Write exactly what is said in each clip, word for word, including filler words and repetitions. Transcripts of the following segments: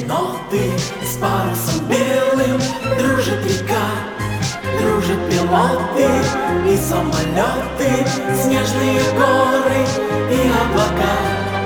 ноты с парусом белым. Дружит река, дружат пилоты и самолеты, снежные горы и облака.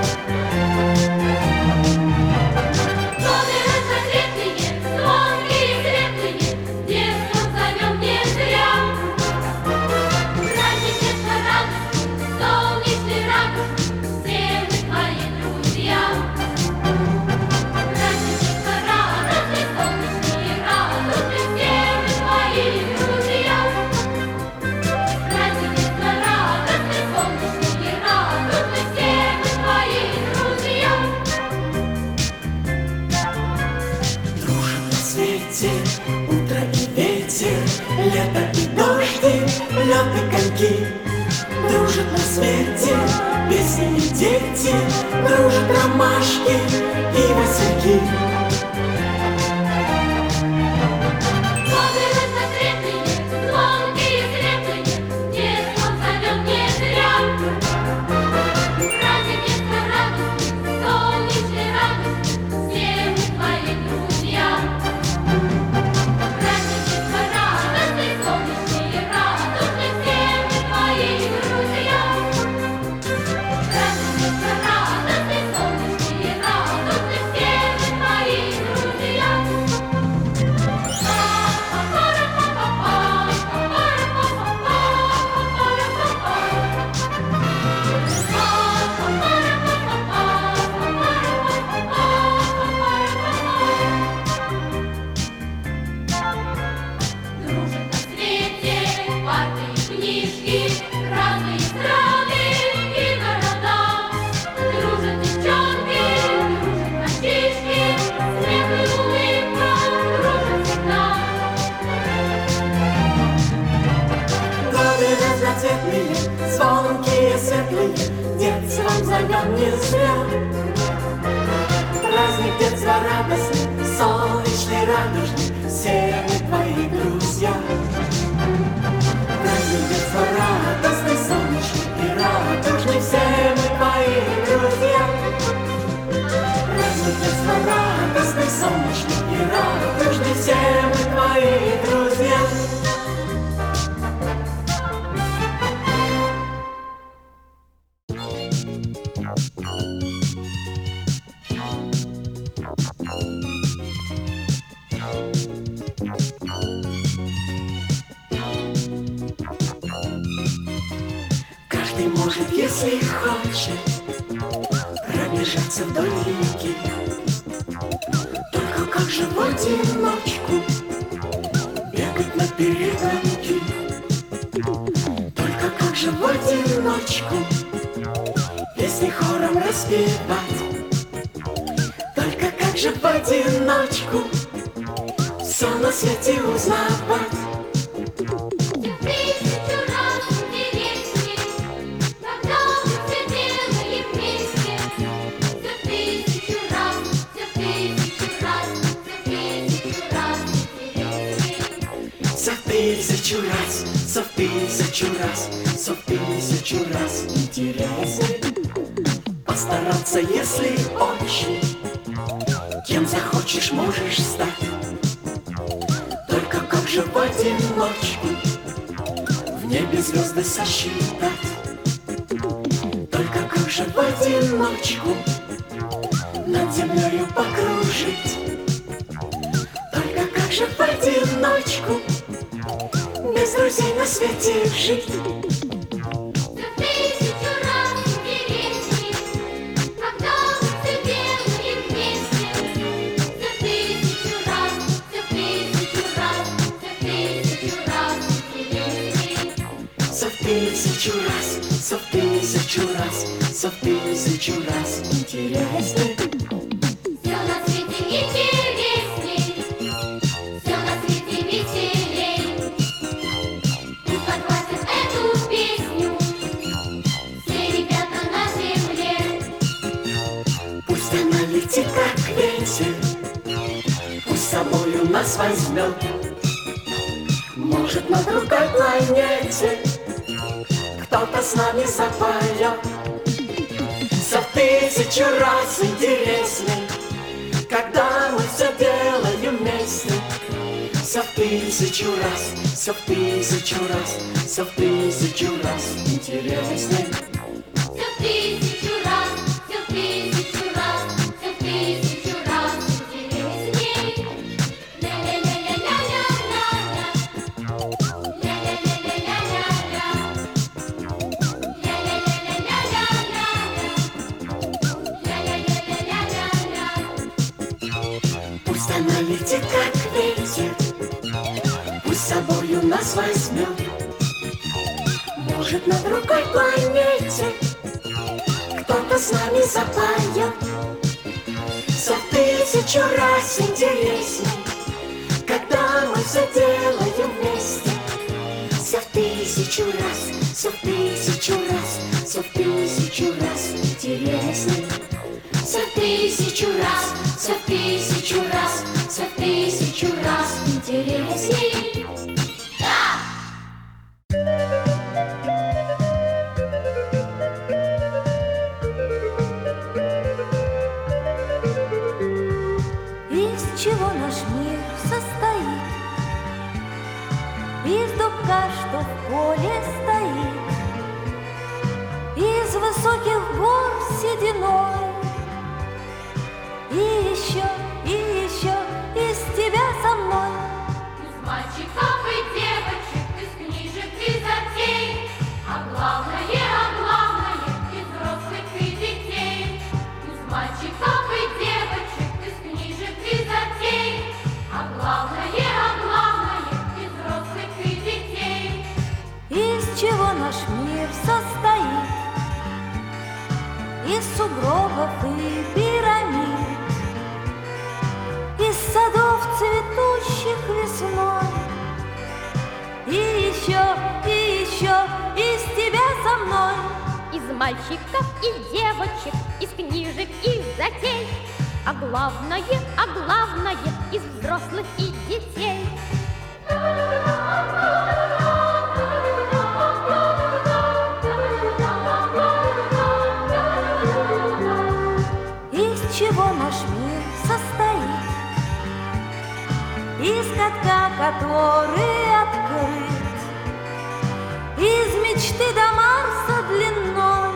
Утро и ветер, лето и дожди, лед и коньки. Дружат на свете песни и дети, дружат ромашки и васильки. Разноцветные, звонкие, светлые, детством зовем не зря. Праздник детства радостный, солнечный, радужный, все мы твои друзья. Праздник детства радостный, солнечный и радужный, все мы твои друзья. Праздник детства радостный, солнечный и радужный, все мы твои друзья. Каждый может, если хочет, пробежаться вдоль реки. Только как же в одиночку бегать на перегонки? Только как же в одиночку песни хором распевать? Только как же в одиночку все на свете узнавать? Со в тысячу раз, со в тысячу раз, со в тысячу раз интересней постараться, если очень, кем захочешь, можешь стать. Только как же в одиночку в небе звезды сосчитать? Только как же в одиночку над землею покружить? Только как же в одиночку без друзей на свете жить? Со в тысячу раз, со в тысячу раз, со в тысячу раз интересней. Все на свете интересней, все на свете веселей. Пусть подхватят эту песню все ребята на земле. Пусть она летит, как ветер, пусть с собою нас возьмет. Может, на другой планете кто-то с нами запоет. Со в тысячу раз интересней, когда мы все делаем вместе. Все в тысячу раз, все в тысячу раз, все в тысячу раз интересней. Все в тысячу раз, все в тысячу раз, все в тысячу раз интересней. Ля-ля-ля-ля-ля-ля-ля-ля. Ля-ля-ля-ля-ля-ля-ля. Ля-ля-ля-ля-ля-ля-ля. Ля-ля-ля-ля-ля-ля. Пусть она летит, как ветер, пусть с собою нас возьмет. Может, на другой планете кто-то с нами запоет. Все в тысячу раз интересней, когда мы все делаем вместе. Все в тысячу раз, все в тысячу раз, все в тысячу раз интересней. Все в тысячу раз, все в тысячу раз, все в тысячу раз интересней. Из чего наш мир состоит? Из дубка, что в поле стоит, из высоких гор сединой, и еще, и еще из тебя со мной. Из мальчиков и девочек, из книжек и затей, а главное, а главное, из взрослых и детей. Из мальчиков и девочек, из книжек и затей, а главное, а главное, из взрослых и детей. Из чего наш мир состоит? Из сугробов и пирамид, из садов, цветущих весной, и еще, и еще из тебя со мной. Из мальчиков и девочек, из книжек и затей, а главное, а главное, из взрослых и детей. Из чего наш мир состоит? Из катка, который открыт, из мечты до Марса длиной,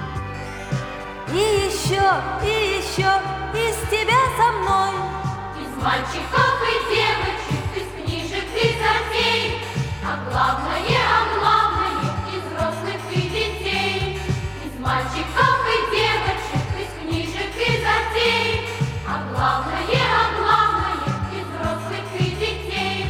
и еще, и еще из тебя со мной. Из мальчиков и девочек, из книжек и затей, а главное, а главное, из взрослых и детей. Из мальчиков и девочек, из книжек и затей, а главное, а главное, из взрослых и детей.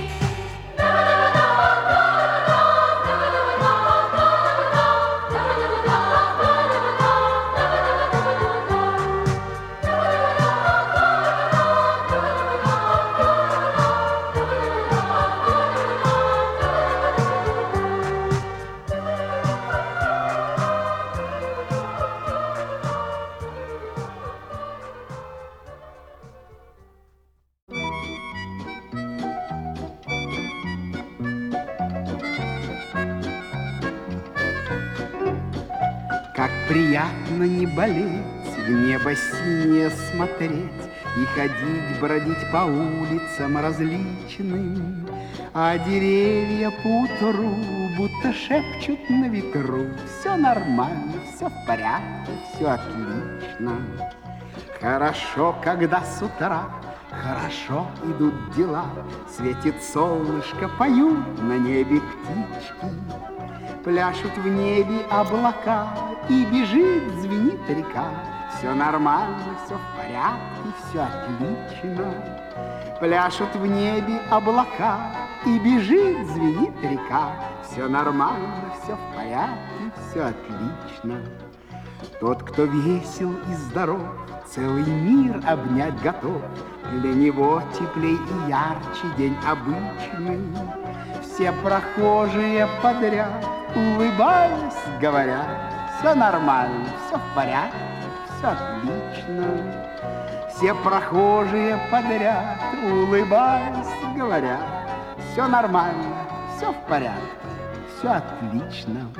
Как приятно не болеть, в небо синее смотреть и ходить, бродить по улицам различным, а деревья поутру будто шепчут на ветру: все нормально, все в порядке, все отлично. Хорошо, когда с утра хорошо идут дела, светит солнышко, поют на небе птички, пляшут в небе облака, и бежит, звенит река. Все нормально, все в порядке, все отлично. Пляшут в небе облака, и бежит, звенит река. Все нормально, все в порядке, все отлично. Тот, кто весел и здоров, целый мир обнять готов. Для него теплей и ярче день обычный. Все прохожие подряд, улыбаясь, говорят: все нормально, все в порядке, все отлично. Все прохожие подряд, улыбаясь, говорят: все нормально, все в порядке, все отлично.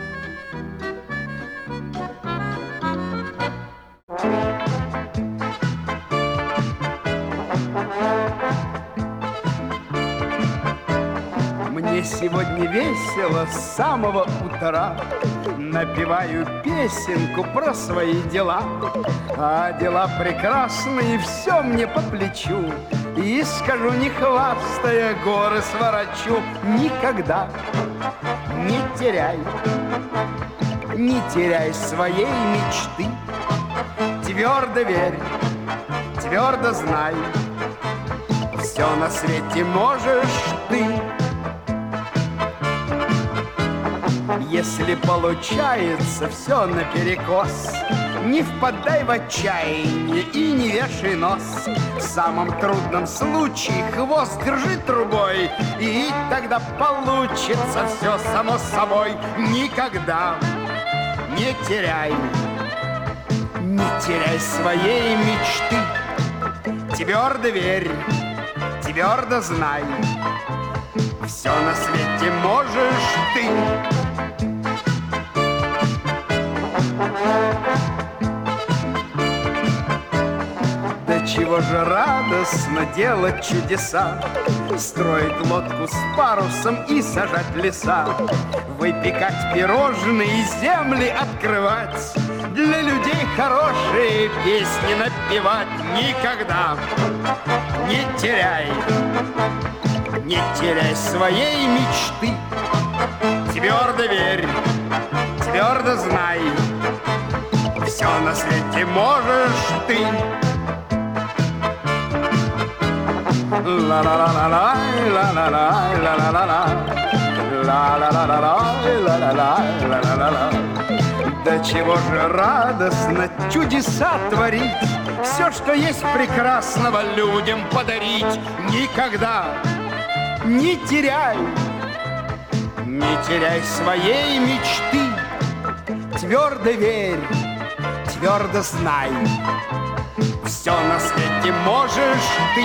сегодня весело с самого утра. Напеваю песенку про свои дела. А дела прекрасные, все мне по плечу. И скажу, не хвастая, горы сворачу. Никогда не теряй, не теряй своей мечты. Твердо верь, твердо знай, все на свете можешь ты. Если получается все наперекос, не впадай в отчаяние и не вешай нос. В самом трудном случае хвост держи трубой, и тогда получится все само собой. Никогда не теряй, не теряй своей мечты. Твердо верь, твердо знай, все на свете можешь ты. Да чего же радостно делать чудеса, строить лодку с парусом и сажать леса, выпекать пирожные, земли открывать, для людей хорошие песни напевать. Никогда не теряй, не теряй своей мечты. Твердо верь, твердо знай, все на свете можешь ты. Ла-ла-ла-ла-ла, ла-ла-ла, ла-ла-ла-ла, ла-ла-ла-ла-ла, ла-ла-ла-ла. Да чего же радостно чудеса творить, все, что есть прекрасного, людям подарить. Никогда не теряй, не теряй своей мечты. Твердо верь, твердо знай, все на свете можешь ты.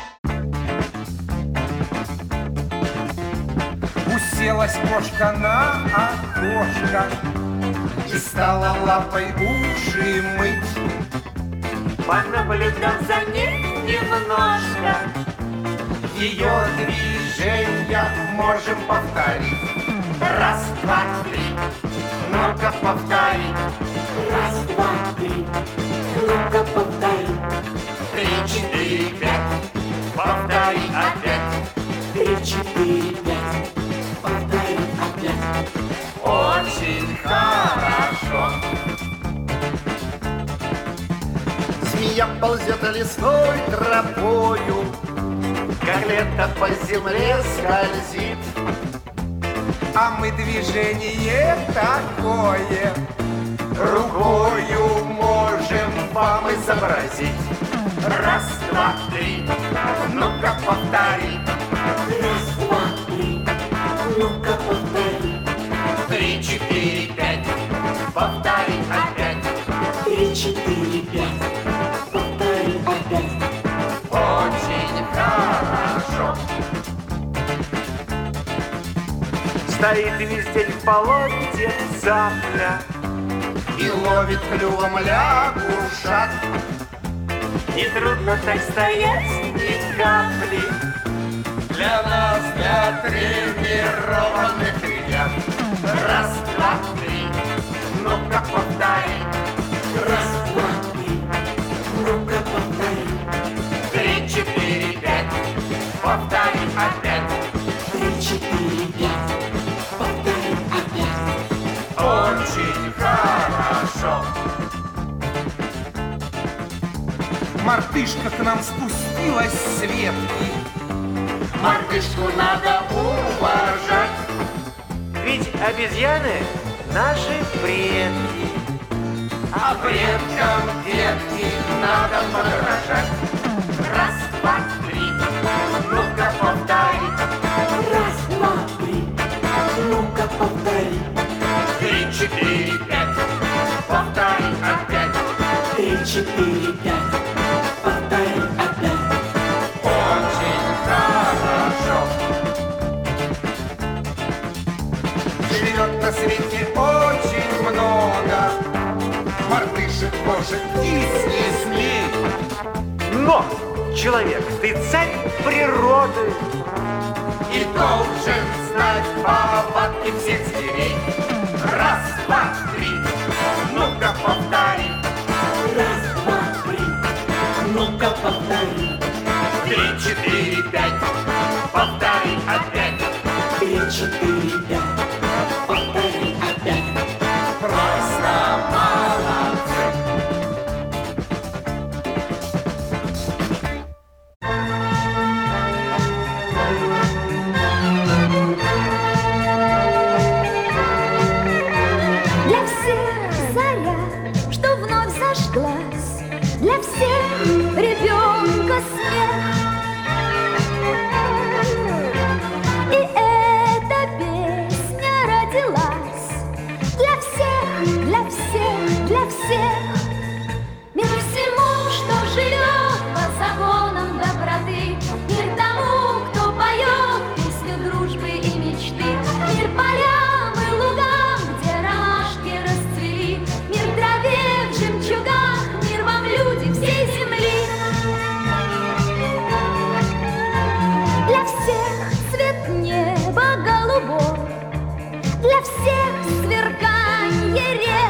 Уселась кошка на окошко и стала лапой уши мыть. Понаблюдав за ней немножко, Ее движения можем повторить. Раз, два, три, ну-ка повтори. Раз, два, три, ну-ка повтори. Три, четыре, пять, повтори опять. Три, четыре, пять, повтори опять. Очень хорошо. Змея ползет лесной тропою, как лето по земле скользит. А мы движение такое рукою можем вам изобразить. Раз, два, три, ну-ка повтори. Раз, два, три, ну-ка повтори. Три, четыре, пять, повтори опять. Три, четыре, пять, повтори опять. Очень хорошо. стоит везде в болоте цапля И ловит клювом лягушат. И трудно так стоять ни капли. Для нас, для тренированных ребят. Раз, два, три, ну-ка повтори. Раз, два, три, ну-ка повтори. Три, четыре, пять, повтори опять. Три, четыре, пять, повтори опять. Очень хорошо. Мартышка к нам спустилась с ветки. Мартышку надо уважать. Ведь обезьяны наши предки. А предкам детки надо подражать. Раз, два, три, ну-ка повтори. Раз, два, три, ну-ка повтори. Три, четыре, пять, повтори опять. Три, четыре, пять, повтори опять. Очень хорошо. Живет на свете очень много мартышек, кошек, птиц и змей. Но, человек, ты царь природы. и должен знать повадки всех зверей. Раз, два, три, ну-ка повтори. Раз, два, три, ну-ка повтори. Три, четыре, пять, повтори опять. Три, четыре, пять, повтори опять. Просто молодцы. Для всех заря, что вновь зажглась, для всех ребенка смех. И эта песня родилась для всех, для всех, для всех. Мир всему, что живет по законам доброты. Мир тому, кто поет песню дружбы и мечты. Мир полям и лугам, где ромашки расцвели. Мир траве в жемчугах, мир вам, люди всей земли. Для всех цвет неба голубой, для всех сверканье рек.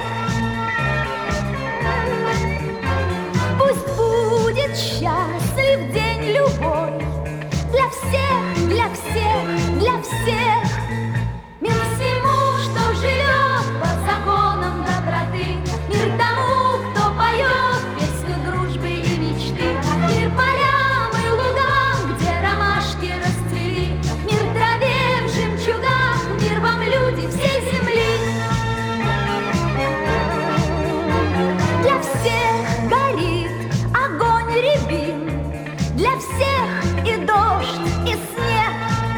Пусть будет счастлив день любой, для всех, для всех, для всех. Мир всему, что живет по законам доброты. Мир тому, кто поет песню дружбы и мечты. Мир полям и лугам, где ромашки расцвели. Мир траве в жемчугах, мир вам, люди всей земли. Для всех горит огонь рябин, для всех и дождь, и снег.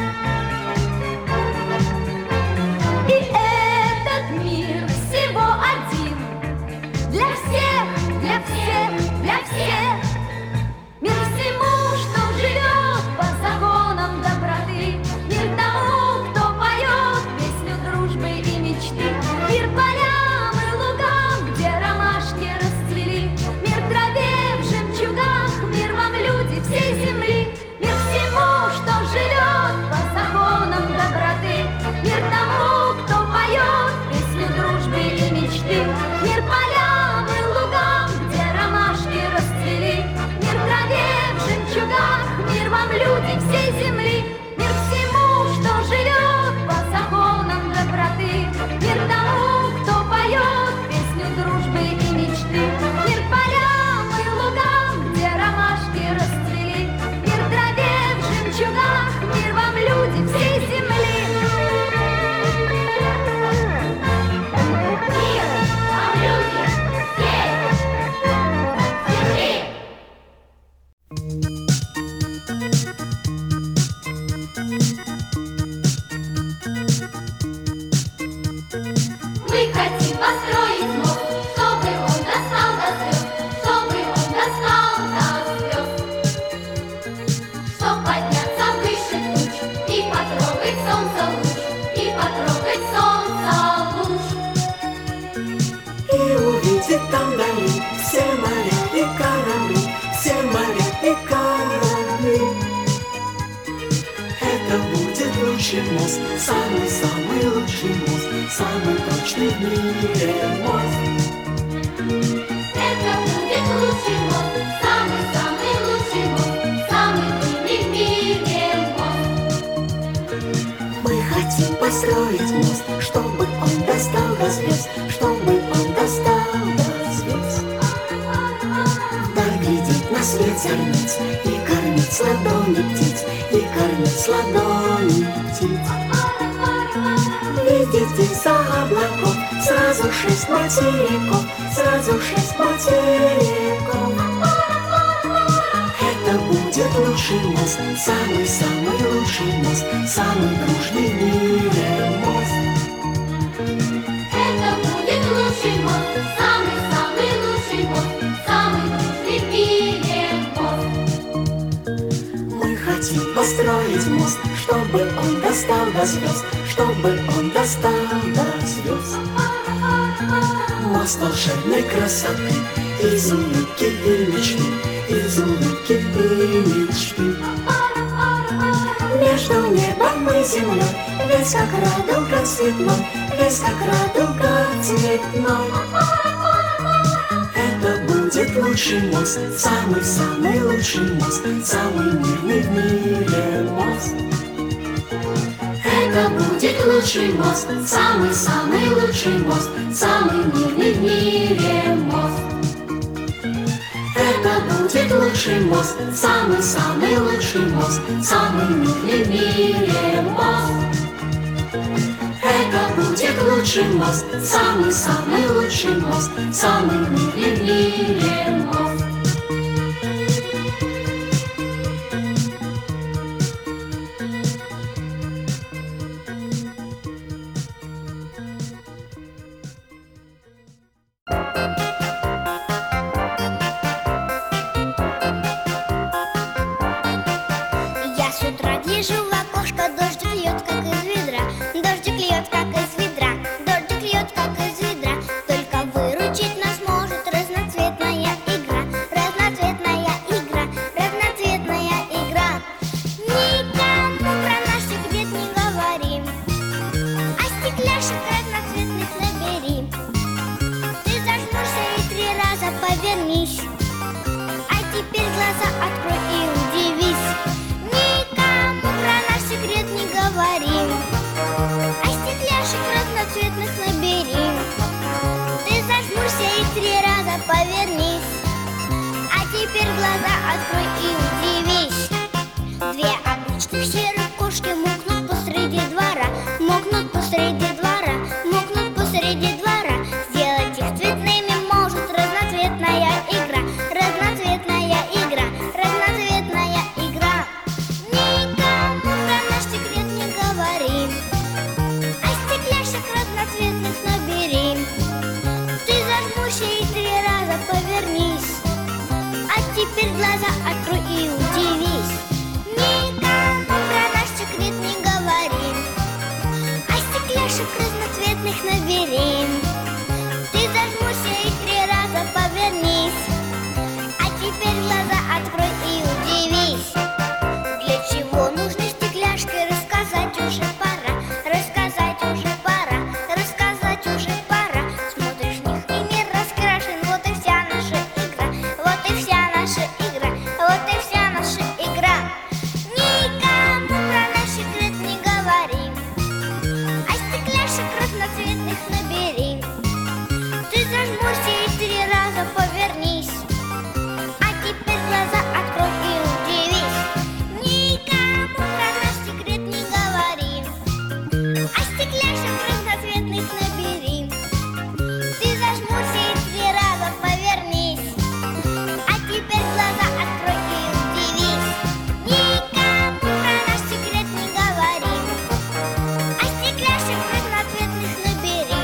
И этот мир всего один, для всех, для всех, для всех. Мир всему, что живет по законам доброты. Мир тому, кто поет песню дружбы и мечты. Мир полям и лугам, где ромашки расцвели. Мир траве в жемчугах, мир вам, люди всей земли. Мир всему, что живет по законам доброты. Мир тому, кто поет песню дружбы и мечты. Мир полям и лугам, где ромашки расцвели. Мир траве в жемчугах, мир вам, люди всей земли. Мир всему, что живет по законам доброты. Мир тому, кто поет песню дружбы и мечты. Мир полям и лугам, где ромашки расцвели. Мир траве в жемчугах, мир вам, люди всей земли. Мир вам, люди всей земли. Мы хотим построить мост, чтобы он достал до звезд, чтобы он достал до звезд. Чтоб подняться выше туч и потрогать солнце луч, и потрогать солнце луч. И увидит там вдали все моря и корабли, все моря и корабли. Это будет лучший мост, самый-самый лучший мост, самый прочный в мире мост. Это будет лучший мост, самый-самый лучший мост, самый длинный в мире мост. Мы хотим построить мост, чтобы он достал до звезд, чтобы он достал до звезд. Вдаль глядеть на свет зорниц и кормить с ладони птиц, и кормить с ладони птиц. Видите из-за облаков сразу шесть материков, сразу шесть материков. Это будет лучший мост, самый-самый лучший мост, самый дружный в мире мост. Это будет лучший мост, самый-самый лучший мост, самый дружный в мире мост. Мы хотим построить мост, чтобы он достал до звезд, чтобы он достал до звезд. Мост волшебной красоты, из улыбки и мечты, из улыбки и мечты. Между небом самой землей, весь как радуга цветной, весь как радуга цветной. Это будет лучший мост, самый-самый лучший мост, самый мирный в мире мост. Это будет лучший мост, самый-самый лучший мост, самый мирный в мире мост. Это будет лучший мост, самый-самый лучший мост, самый мирный в мире мост. Это будет лучший мост, самый-самый лучший мост, самый мирный в мире мост. Я с утра гляжу в окошко, дождик льет, как из ведра. Дождик льет, как из ведра. Дождик льет, как из ведра. Только выручить нас может разноцветная игра. Разноцветная игра, разноцветная игра. Никому про наш секрет не говорим, а стекляшек разноцветных набери. Ты зажмурься и три раза повернись, а теперь глаза открой и удивись. Никому про наш секрет не говорим, а стекляшек разноцветных набери. Ты зажмурься и три раза повернись, а теперь глаза открой и удивись. Две обычных серых кошки мокнут посреди двора, мокнут посреди двора, мокнут посреди двора. Сделать их цветными может разноцветная игра, разноцветная игра, разноцветная игра. Никому про наш секрет не говорим, а стекляшек разноцветных набери. Ты зажмурься и три раза повернись, а теперь глаза открой и удивись. Никому про наш секрет не говорим, а стекляшек разноцветных набери. Ты зажмурся и три раза повернись, а теперь глаза открой и удивись. Для чего нужны стекляшки, рассказать уже пора, рассказать уже пора, рассказать уже пора. Смотришь в них и мир раскрашен, вот и вся наша игра, вот и вся наша игра, вот и вся наша игра. Никому про наш секрет не говорим, а стекляшек разноцветных набери. Ты зажмурься и три раза повернись, а теперь глаза открой и удивись. Никому про наш секрет не говорим, а стекляшек разноцветных набери. Ты зажмурся и три раза повернись, а теперь глаза открой и удивись. Никому про наш секрет не говорим, а стекляшек разноцветных набери.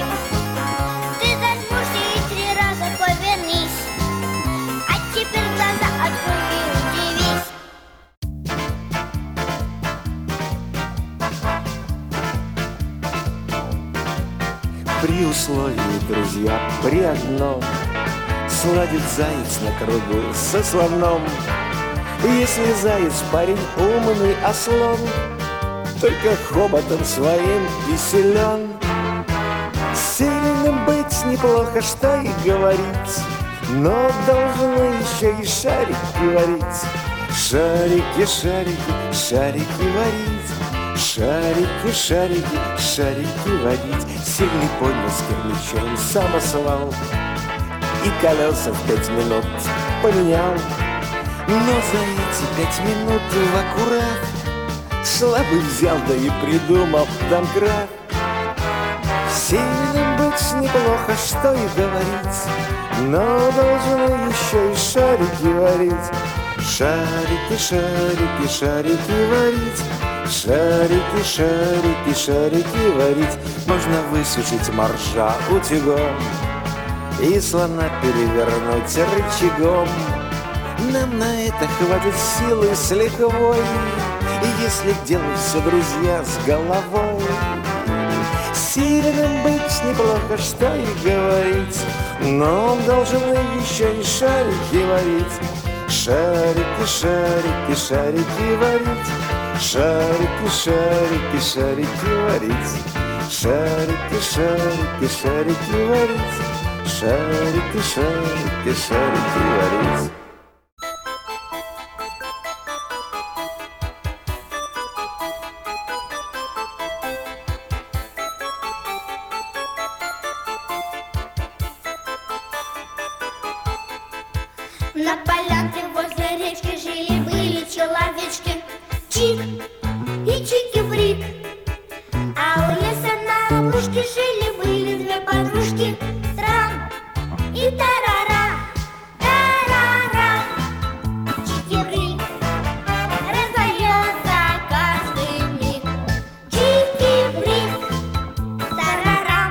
Ты зажмурся и три раза повернись, а теперь глаза открой и удивись. При условии, друзья, при одном сладит заяц на кругу со слоном. Если заяц парень умный, а слон только хоботом своим и силен. Сильным быть неплохо, что и говорить, но должны еще и шарики варить. Шарики, шарики, шарики варить. Шарики, шарики, шарики варить. Сильный поднял с кирпичом самосвал и колеса в пять минут поменял. Но за эти пять минут в аккурат слабый взял, да и придумал домкрат. Сильным быть неплохо, что и говорить, но должны еще и шарики варить. Шарики, шарики, шарики варить. Шарики, шарики, шарики варить. Можно высушить моржа утюгом и слона перевернуть рычагом. Нам на это хватит силы с лихвой, если делать все, друзья, с головой. Сильным быть неплохо, что и говорить, но должны еще и шарики варить. Шарики, шарики, шарики варить. Шарики, шарики, шарики варить. Шарики, шарики, шарики варить. Шарики, шарики, шарики варить. На полянке возле речки жили-были человечки Чик и Чики-брик. А у леса на опушке жили-были две подружки Трам и Тарара. Тарара. Чики-брик раздается каждый миг. Чики-брик. Тарара.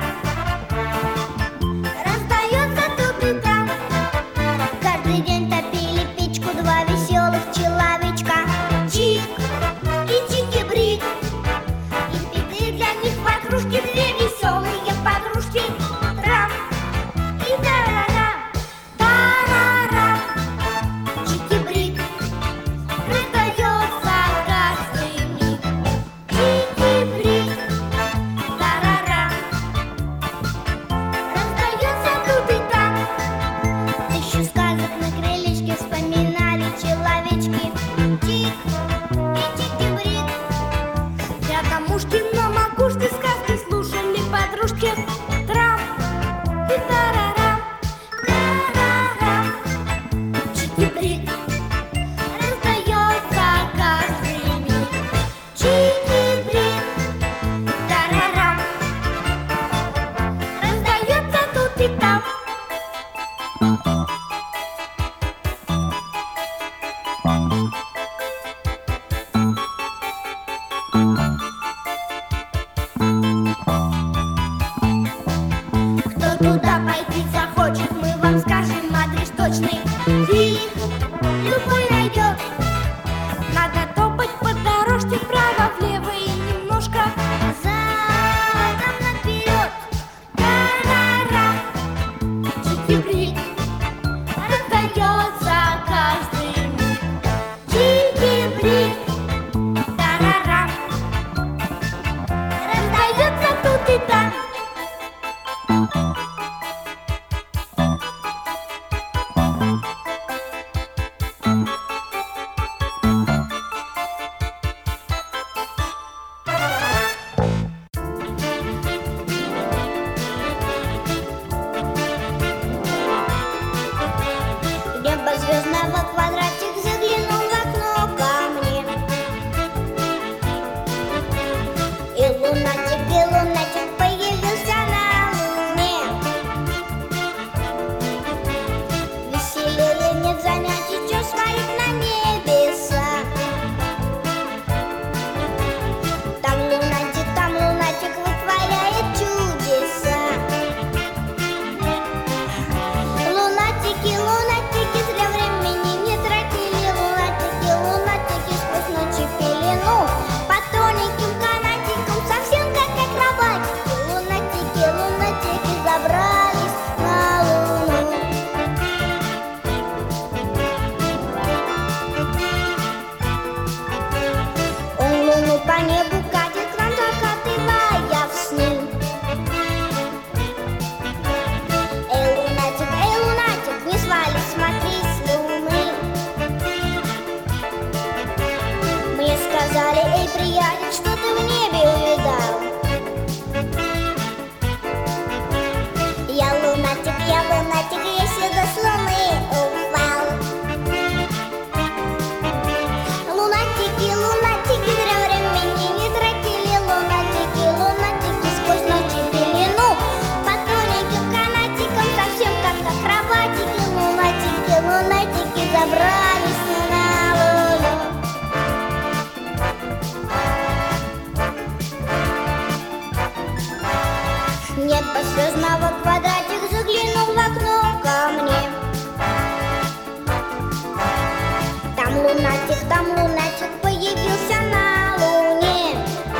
Раздается тут и там. Каждый день топили печку два веселых человечка Чик и Чики-брик. И пекли для них ватрушки две веселые подружки Трам и Тарара. Тарара. Чики-брик раздается каждый миг. Чики-брик. Тарара. Раздается тут и там. Тысячу сказок на крылечке вспоминали человечки Чик и Чики-брик. Рядом ушки на макушке сказки слушали подружки Трам и Тарара. Тарара. Чики-брик раздается каждый миг. Чики-брик. Тарара. Раздается тут и там. Кто туда пойти захочет, мы вам скажем адрес точный. Их любой найдет. Надо топать по дорожке вправо-влево и немножко задом наперед. Тарара. Чики-брик раздается каждый миг. Чики-брик. Тарара. Раздается тут и там. Небо звездного квадратик заглянул в окно ко мне. И лунатик, и лунатик появился на луне. Веселее нет занятий, чё смотреть на небеса. Там лунатик, там лунатик вытворяет чудеса. Лунатики, лунатики, зря времени не тратили. Лунатики, лунатики, сквозь ночи пелену по тоненьким канатикам, совсем как акробатики. Лунатики, лунатики забрались на луну. Он луну по небу катит, к нам закатывая в сны. Эй, лунатик, эй, лунатик, не свались, смотри с луны. Мне сказали, эй, приятель, что ты в небе увидал? Я лунатик, я лунатик, я сюда с луны упал. Лунатики, лунатики, зря времени не тратили. Лунатики, лунатики, сквозь ночи пелену по тоненьким канатикам, совсем как акробатики. Лунатики, лунатики забрались на луну. Небо звездного квадратик заглянул в окно ко мне. Там лунатик, там лунатик появился на луне.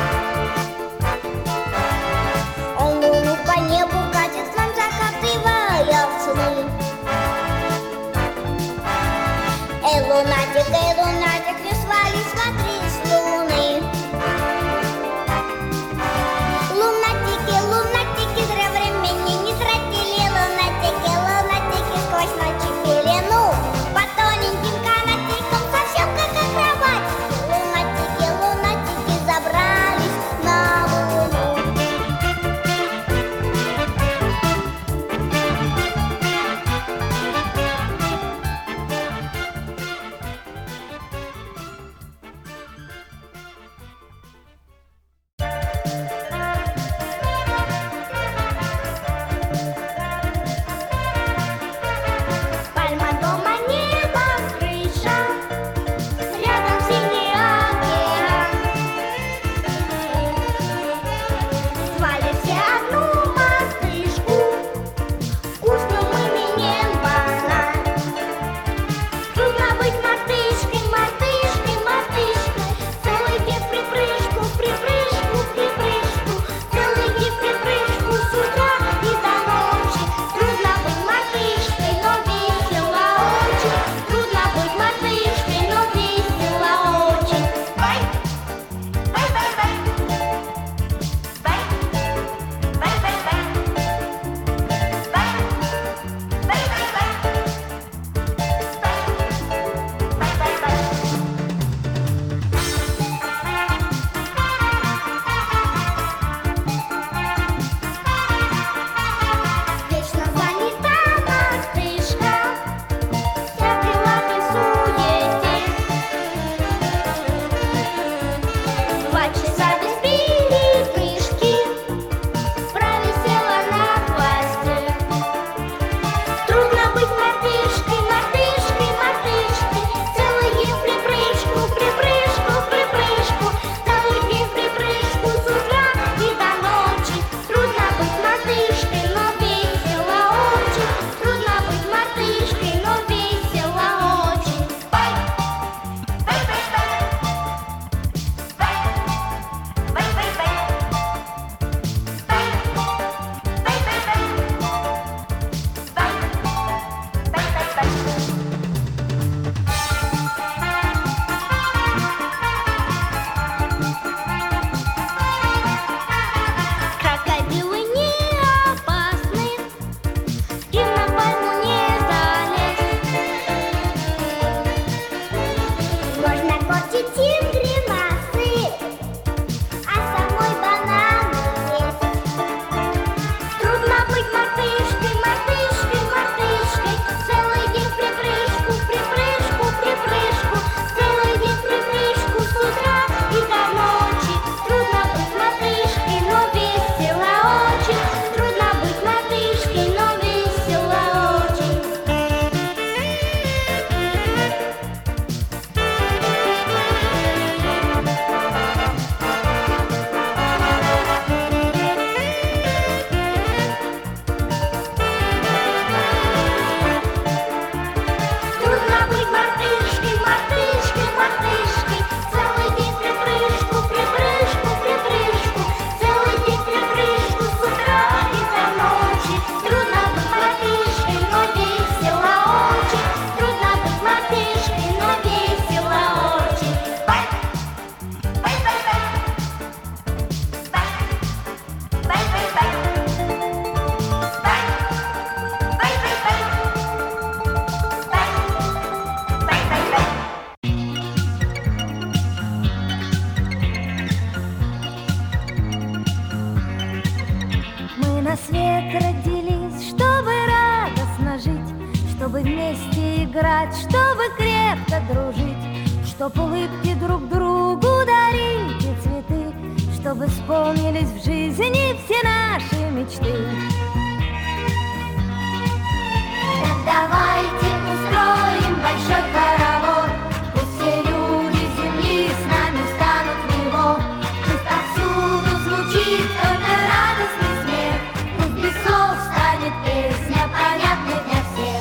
Он луну по небу катит, к нам закатывая в сны. Эй, лунатик, эй, лунатик, не свались, смотри с луны. играть, чтобы крепко дружить, чтоб улыбки друг другу дарить и цветы, чтобы исполнились в жизни все наши мечты. Так давайте устроим большой хоровод, пусть все люди земли с нами встанут в него. Пусть повсюду звучит только радостный смех, пусть без слов станет песня понятной для всех.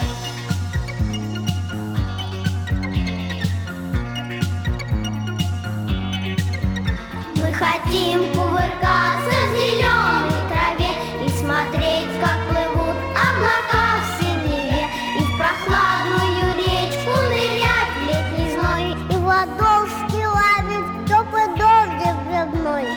Мы хотим кувыркаться в зеленой траве и смотреть, как плывут облака в синеве, и в прохладную речку нырять в летний зной, и в ладошки ловить теплый дождик грибной.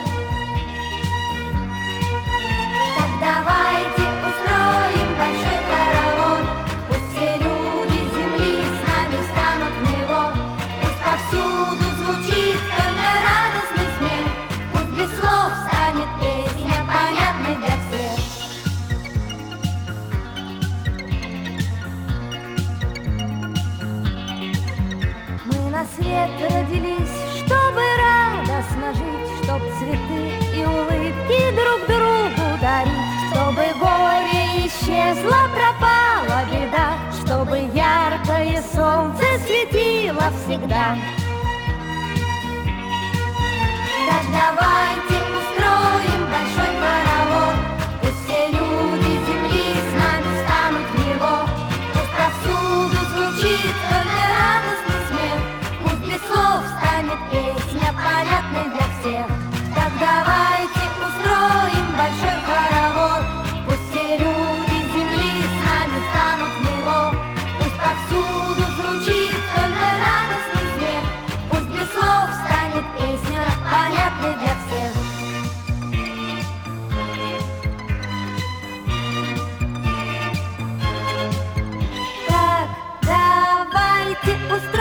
Так давайте устроим большой хоровод, пусть все люди земли с нами встанут в него. Пусть повсюду звучит только радостный смех, пусть без слов станет песня понятной для всех. Мы на свет родились, чтобы радостно жить, чтоб цветы и улыбки друг другу дарить, чтобы горе исчезло, пропала беда, чтобы яркое солнце светило всегда. Так давайте устроим большой хоровод, пусть все люди земли с нами встанут в него. Пусть повсюду звучит только радостный смех, пусть без слов станет песня понятной для всех. Так давайте устроим большой хоровод, пусть все люди земли с нами встанут в него. Пусть повсюду звучит только радостный смех, пусть без слов станет песня понятной для всех. Так давайте устроим